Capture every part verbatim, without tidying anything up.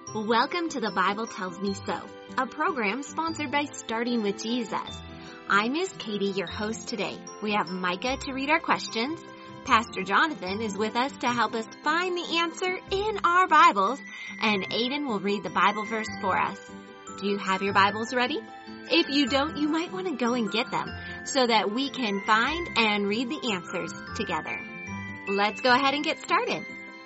Welcome to The Bible Tells Me So, a program sponsored by Starting with Jesus. I'm Miss Katie, your host today. We have Micah to read our questions. Pastor Jonathan is with us to help us find the answer in our Bibles, and Aiden will read the Bible verse for us. Do you have your Bibles ready? If you don't, you might want to go and get them so that we can find and read the answers together. Let's go ahead and get started.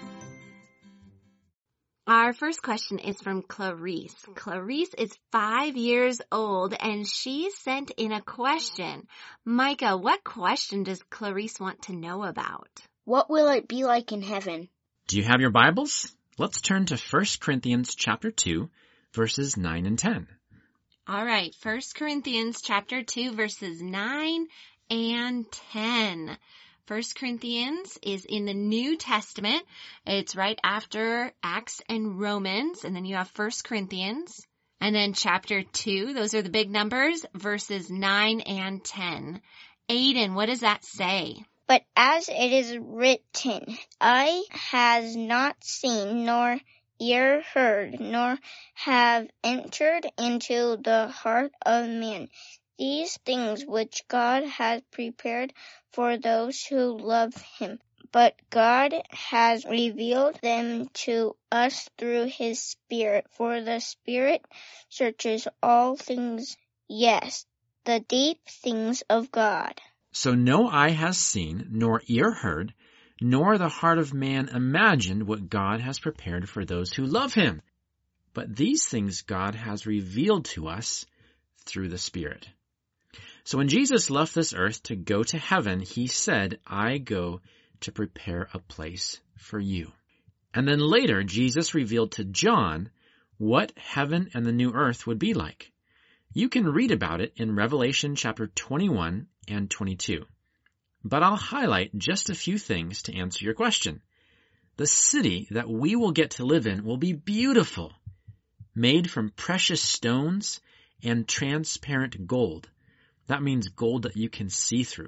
Our first question is from Clarice. Clarice is five years old and she sent in a question. Micah, what question does Clarice want to know about? What will it be like in heaven? Do you have your Bibles? Let's turn to First Corinthians chapter two, verses nine and ten. All right, First Corinthians chapter two, verses nine and ten. First Corinthians is in the New Testament. It's right after Acts and Romans, and then you have First Corinthians. And then chapter two, those are the big numbers, verses nine and ten. Aiden, what does that say? But as it is written, eye has not seen, nor ear heard, nor have entered into the heart of man these things which God has prepared for those who love him. But God has revealed them to us through his Spirit, for the Spirit searches all things, yes, the deep things of God. So no eye has seen, nor ear heard, nor the heart of man imagined what God has prepared for those who love him. But these things God has revealed to us through the Spirit. So when Jesus left this earth to go to heaven, he said, I go to prepare a place for you. And then later, Jesus revealed to John what heaven and the new earth would be like. You can read about it in Revelation chapter twenty-one and twenty-two. But I'll highlight just a few things to answer your question. The city that we will get to live in will be beautiful, made from precious stones and transparent gold. That means gold that you can see through.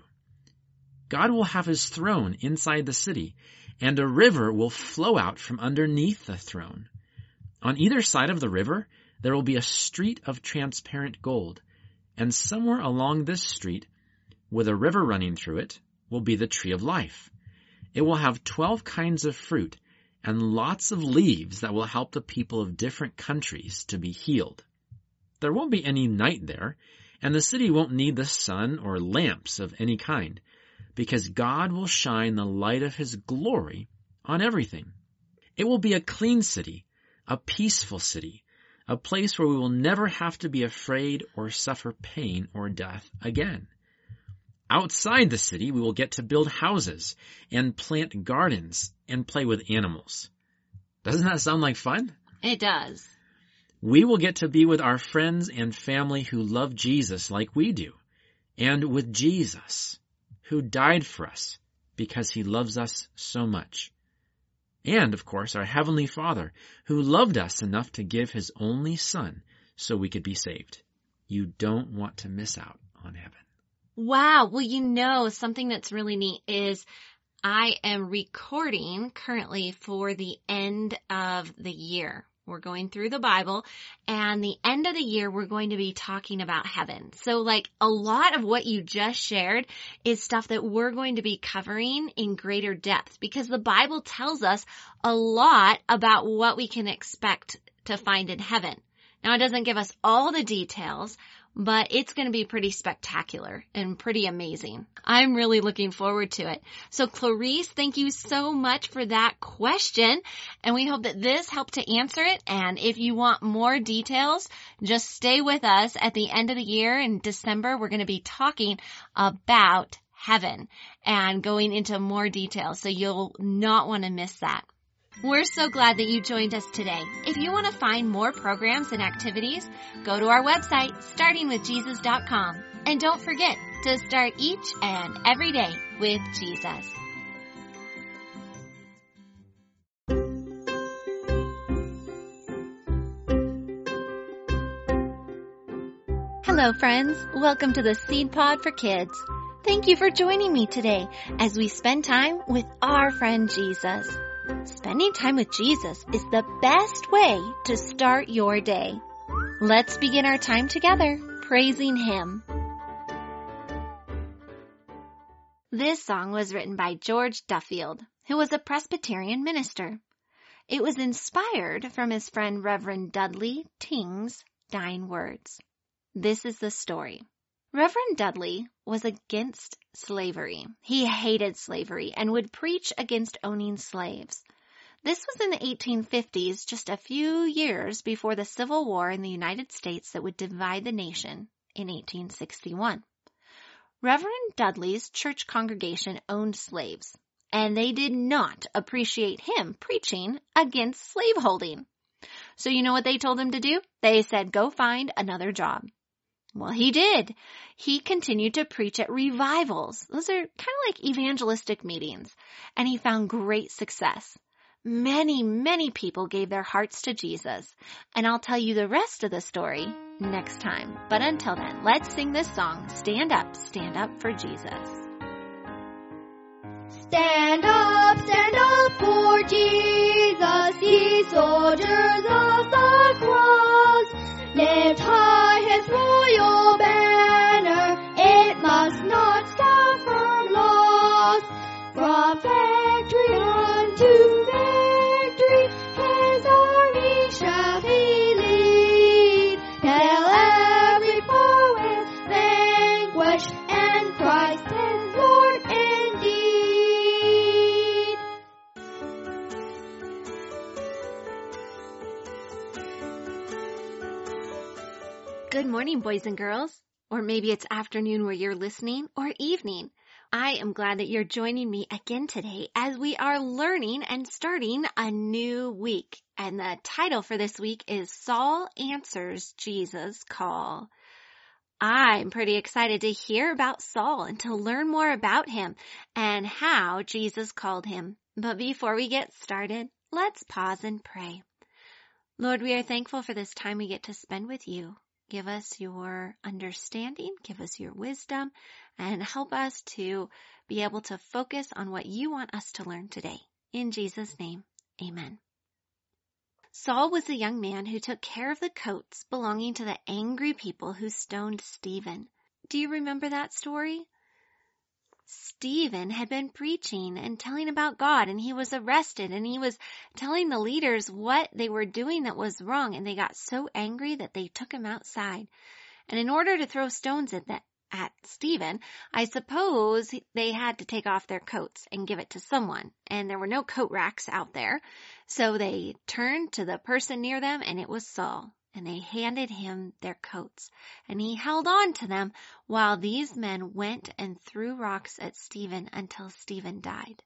God will have his throne inside the city, and a river will flow out from underneath the throne. On either side of the river, there will be a street of transparent gold, and somewhere along this street, with a river running through it, will be the tree of life. It will have twelve kinds of fruit and lots of leaves that will help the people of different countries to be healed. There won't be any night there, and the city won't need the sun or lamps of any kind, because God will shine the light of his glory on everything. It will be a clean city, a peaceful city, a place where we will never have to be afraid or suffer pain or death again. Outside the city, we will get to build houses and plant gardens and play with animals. Doesn't that sound like fun? It does. We will get to be with our friends and family who love Jesus like we do, and with Jesus, who died for us because he loves us so much. And, of course, our Heavenly Father, who loved us enough to give his only Son so we could be saved. You don't want to miss out on heaven. Wow. Well, you know, something that's really neat is I am recording currently for the end of the year. We're going through the Bible, and the end of the year, we're going to be talking about heaven. So like a lot of what you just shared is stuff that we're going to be covering in greater depth, because the Bible tells us a lot about what we can expect to find in heaven. Now, it doesn't give us all the details, but it's going to be pretty spectacular and pretty amazing. I'm really looking forward to it. So Clarice, thank you so much for that question. And we hope that this helped to answer it. And if you want more details, just stay with us. At the end of the year in December, we're going to be talking about heaven and going into more details. So you'll not want to miss that. We're so glad that you joined us today. If you want to find more programs and activities, go to our website, starting with jesus dot com. And don't forget to start each and every day with Jesus. Hello, friends. Welcome to the Seed Pod for Kids. Thank you for joining me today as we spend time with our friend Jesus. Spending time with Jesus is the best way to start your day. Let's begin our time together praising Him. This song was written by George Duffield, who was a Presbyterian minister. It was inspired from his friend Reverend Dudley Tyng's dying words. This is the story. Reverend Dudley was against slavery. He hated slavery and would preach against owning slaves. This was in the eighteen fifties, just a few years before the Civil War in the United States that would divide the nation in eighteen sixty-one. Reverend Dudley's church congregation owned slaves, and they did not appreciate him preaching against slaveholding. So you know what they told him to do? They said, go find another job. Well, he did. He continued to preach at revivals. Those are kind of like evangelistic meetings, and he found great success. Many, many people gave their hearts to Jesus, and I'll tell you the rest of the story next time. But until then, let's sing this song, Stand Up, Stand Up for Jesus. Stand up, stand up for Jesus, ye soldiers of the cross. Lift high His royal banner, it must not suffer loss. From victory unto victory, His army shall He lead. Till every foe is vanquished, and Christ is Lord indeed. Good morning, boys and girls. Or maybe it's afternoon where you're listening, or evening. I am glad that you're joining me again today as we are learning and starting a new week. And the title for this week is Saul Answers Jesus' Call. I'm pretty excited to hear about Saul and to learn more about him and how Jesus called him. But before we get started, let's pause and pray. Lord, we are thankful for this time we get to spend with you. Give us your understanding, give us your wisdom, and help us to be able to focus on what you want us to learn today. In Jesus' name, amen. Saul was a young man who took care of the coats belonging to the angry people who stoned Stephen. Do you remember that story? Stephen had been preaching and telling about God, and he was arrested, and he was telling the leaders what they were doing that was wrong, and they got so angry that they took him outside. And in order to throw stones at, the, at Stephen, I suppose they had to take off their coats and give it to someone, and there were no coat racks out there, so they turned to the person near them, and it was Saul. And they handed him their coats, and he held on to them while these men went and threw rocks at Stephen until Stephen died.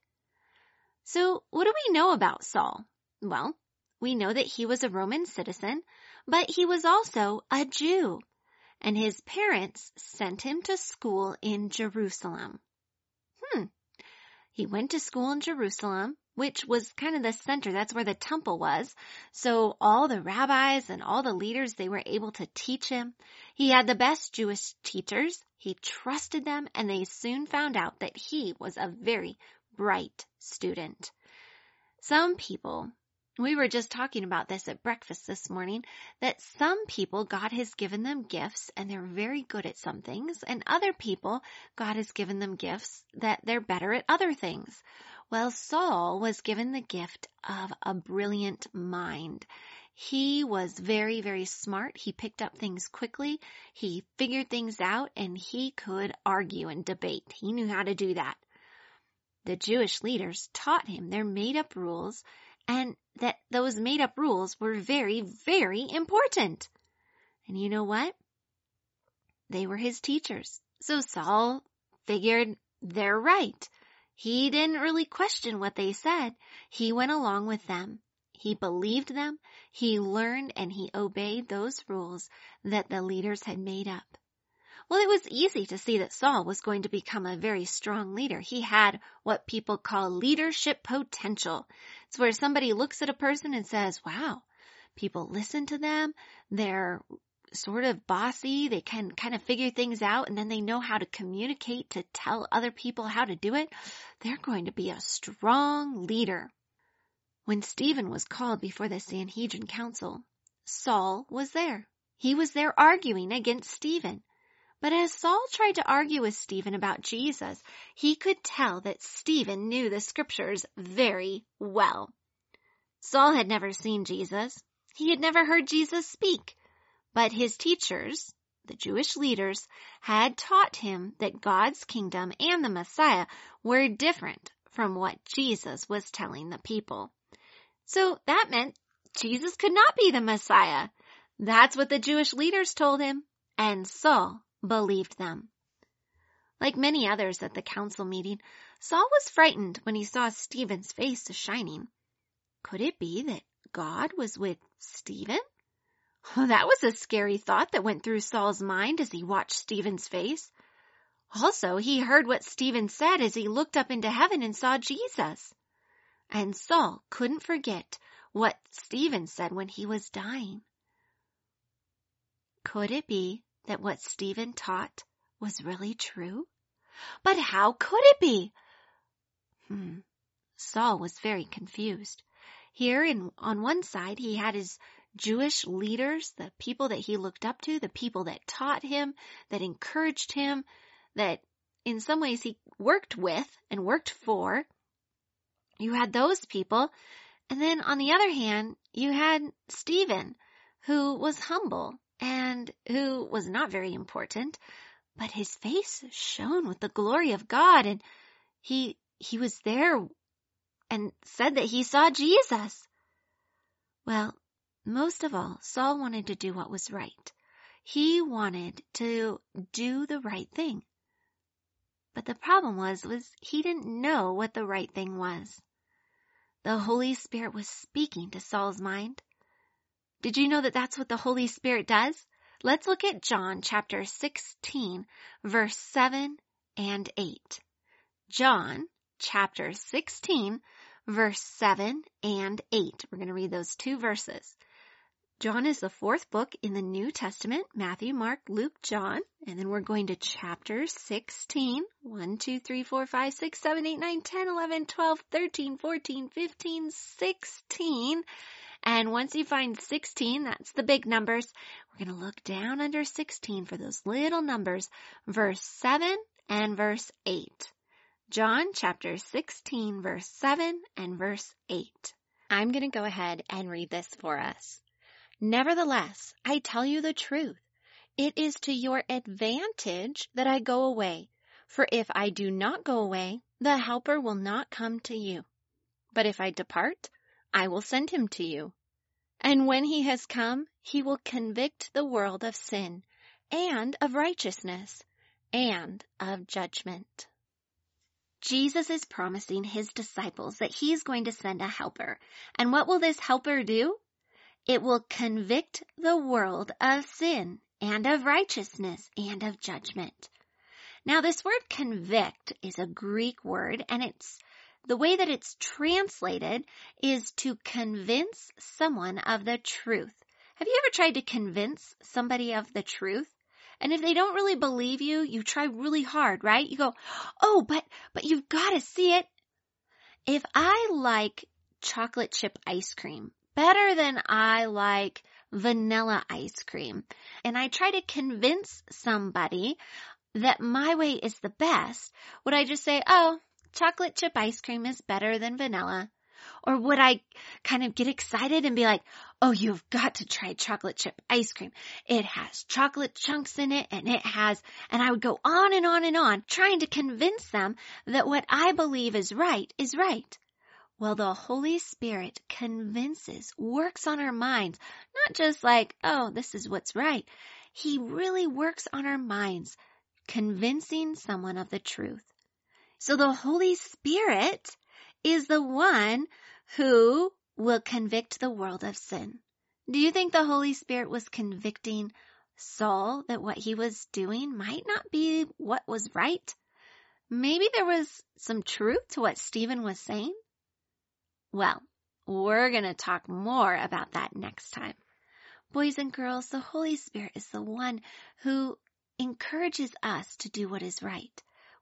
So what do we know about Saul? Well, we know that he was a Roman citizen, but he was also a Jew, and his parents sent him to school in Jerusalem. Hmm. He went to school in Jerusalem, which was kind of the center. That's where the temple was. So all the rabbis and all the leaders, they were able to teach him. He had the best Jewish teachers. He trusted them, and they soon found out that he was a very bright student. Some people, we were just talking about this at breakfast this morning, that some people, God has given them gifts and they're very good at some things, and other people, God has given them gifts that they're better at other things. Well, Saul was given the gift of a brilliant mind. He was very, very smart. He picked up things quickly. He figured things out, and he could argue and debate. He knew how to do that. The Jewish leaders taught him their made-up rules, and that those made-up rules were very, very important. And you know what? They were his teachers. So Saul figured they're right. He didn't really question what they said. He went along with them. He believed them. He learned and he obeyed those rules that the leaders had made up. Well, it was easy to see that Saul was going to become a very strong leader. He had what people call leadership potential. It's where somebody looks at a person and says, wow, people listen to them. They're sort of bossy. They can kind of figure things out, and then they know how to communicate to tell other people how to do it. They're going to be a strong leader. When Stephen was called before the Sanhedrin council, Saul was there. He was there arguing against Stephen. But as Saul tried to argue with Stephen about Jesus, he could tell that Stephen knew the scriptures very well. Saul had never seen Jesus. He had never heard Jesus speak. But his teachers, the Jewish leaders, had taught him that God's kingdom and the Messiah were different from what Jesus was telling the people. So that meant Jesus could not be the Messiah. That's what the Jewish leaders told him, and Saul believed them. Like many others at the council meeting, Saul was frightened when he saw Stephen's face shining. Could it be that God was with Stephen? Oh, that was a scary thought that went through Saul's mind as he watched Stephen's face. Also, he heard what Stephen said as he looked up into heaven and saw Jesus. And Saul couldn't forget what Stephen said when he was dying. Could it be that what Stephen taught was really true? But how could it be? Hmm. Saul was very confused. Here in, on one side, he had his Jewish leaders, the people that he looked up to, the people that taught him, that encouraged him, that in some ways he worked with and worked for. You had those people. And then on the other hand, you had Stephen, who was humble and who was not very important, but his face shone with the glory of God, and he he was there and said that he saw Jesus. Well, most of all, Saul wanted to do what was right. He wanted to do the right thing. But the problem was, was he didn't know what the right thing was. The Holy Spirit was speaking to Saul's mind. Did you know that that's what the Holy Spirit does? Let's look at John chapter sixteen, verse seven and eight. John chapter sixteen, verse seven and eight. We're going to read those two verses. John is the fourth book in the New Testament, Matthew, Mark, Luke, John. And then we're going to chapter sixteen, one, two, three, four, five, six, seven, eight, nine, ten, eleven, twelve, thirteen, fourteen, fifteen, sixteen. And once you find sixteen, that's the big numbers, we're going to look down under sixteen for those little numbers, verse seven and verse eight. John chapter sixteen, verse seven and verse eight. I'm going to go ahead and read this for us. Nevertheless, I tell you the truth. It is to your advantage that I go away. For if I do not go away, the Helper will not come to you. But if I depart, I will send him to you. And when he has come, he will convict the world of sin, and of righteousness, and of judgment. Jesus is promising his disciples that he's going to send a helper. And what will this helper do? It will convict the world of sin, and of righteousness, and of judgment. Now, this word convict is a Greek word, and it's the way that it's translated is to convince someone of the truth. Have you ever tried to convince somebody of the truth? And if they don't really believe you, you try really hard, right? You go, oh, but, but you've got to see it. If I like chocolate chip ice cream better than I like vanilla ice cream, and I try to convince somebody that my way is the best, would I just say, oh, chocolate chip ice cream is better than vanilla? Or would I kind of get excited and be like, oh, you've got to try chocolate chip ice cream. It has chocolate chunks in it, and it has, and I would go on and on and on trying to convince them that what I believe is right is right. Well, the Holy Spirit convinces, works on our minds, not just like, oh, this is what's right. He really works on our minds, convincing someone of the truth. So the Holy Spirit is the one who will convict the world of sin. Do you think the Holy Spirit was convicting Saul that what he was doing might not be what was right? Maybe there was some truth to what Stephen was saying? Well, we're going to talk more about that next time. Boys and girls, the Holy Spirit is the one who encourages us to do what is right.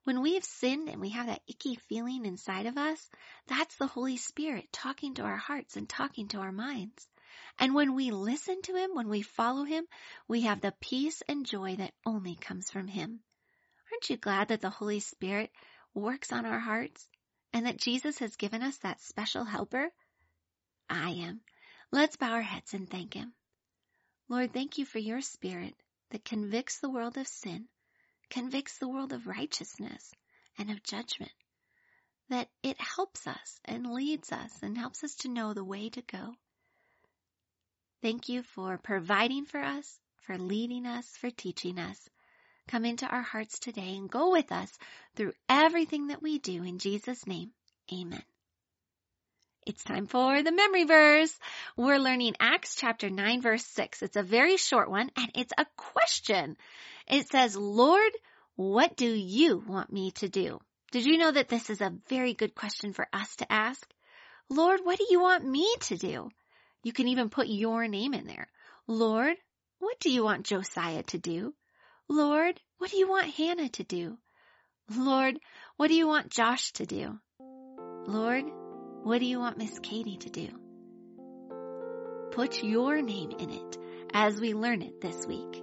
When we have sinned and we have that icky feeling inside of us, that's the Holy Spirit talking to our hearts and talking to our minds. And when we listen to Him, when we follow Him, we have the peace and joy that only comes from Him. Aren't you glad that the Holy Spirit works on our hearts and that Jesus has given us that special helper? I am. Let's bow our heads and thank Him. Lord, thank you for your Spirit that convicts the world of sin, convicts the world of righteousness and of judgment, that it helps us and leads us and helps us to know the way to go. Thank you for providing for us, for leading us, for teaching us. Come into our hearts today and go with us through everything that we do. In Jesus' name, amen. It's time for the memory verse. We're learning Acts chapter nine, verse six. It's a very short one, and it's a question. It says, Lord, what do you want me to do? Did you know that this is a very good question for us to ask? Lord, what do you want me to do? You can even put your name in there. Lord, what do you want Josiah to do? Lord, what do you want Hannah to do? Lord, what do you want Josh to do? Lord, what do you want Miss Katie to do? Put your name in it as we learn it this week.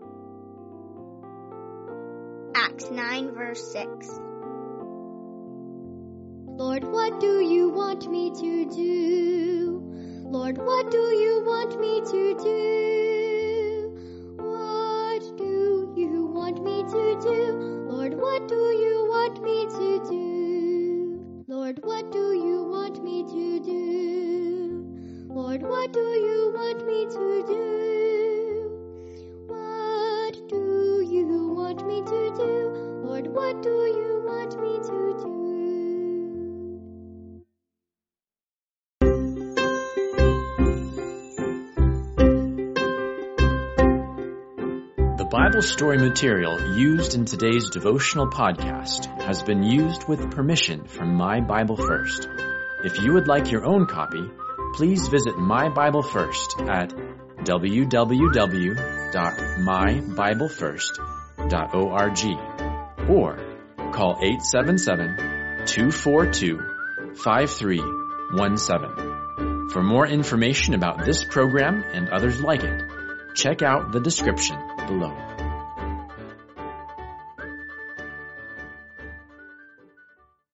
Acts nine, verse six. Lord, what do you want me to do? Lord, what do you want me to do? What do you want me to do? Lord, what do you want me to do? Lord, what do you want me to do? Lord, what do you want me to do? What do you want me to do? Lord, what do you want me to do? The Bible story material used in today's devotional podcast has been used with permission from My Bible First. If you would like your own copy, please visit My Bible First at w w w dot my bible first dot org or call eight seven seven, two four two, five three one seven. For more information about this program and others like it, check out the description below.